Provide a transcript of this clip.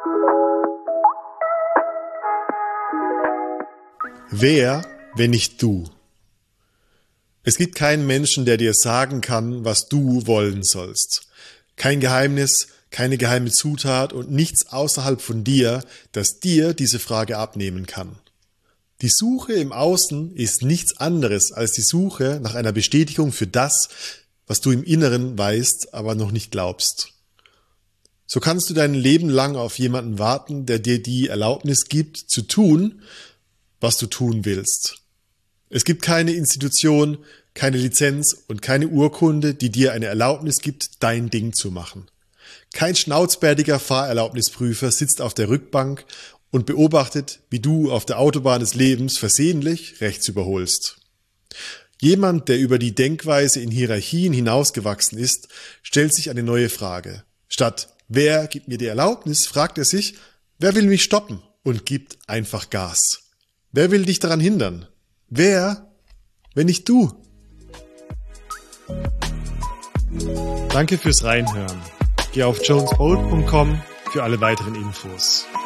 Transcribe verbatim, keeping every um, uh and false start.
Wer, wenn nicht du? Es gibt keinen Menschen, der dir sagen kann, was du wollen sollst. Kein Geheimnis, keine geheime Zutat und nichts außerhalb von dir, das dir diese Frage abnehmen kann. Die Suche im Außen ist nichts anderes als die Suche nach einer Bestätigung für das, was du im Inneren weißt, aber noch nicht glaubst. So kannst du dein Leben lang auf jemanden warten, der dir die Erlaubnis gibt, zu tun, was du tun willst. Es gibt keine Institution, keine Lizenz und keine Urkunde, die dir eine Erlaubnis gibt, dein Ding zu machen. Kein schnauzbärtiger Fahrerlaubnisprüfer sitzt auf der Rückbank und beobachtet, wie du auf der Autobahn des Lebens versehentlich rechts überholst. Jemand, der über die Denkweise in Hierarchien hinausgewachsen ist, stellt sich eine neue Frage. Statt wer gibt mir die Erlaubnis, fragt er sich, wer will mich stoppen und gibt einfach Gas. Wer will dich daran hindern? Wer, wenn nicht du? Danke fürs Reinhören. Geh auf jones bolt punkt com für alle weiteren Infos.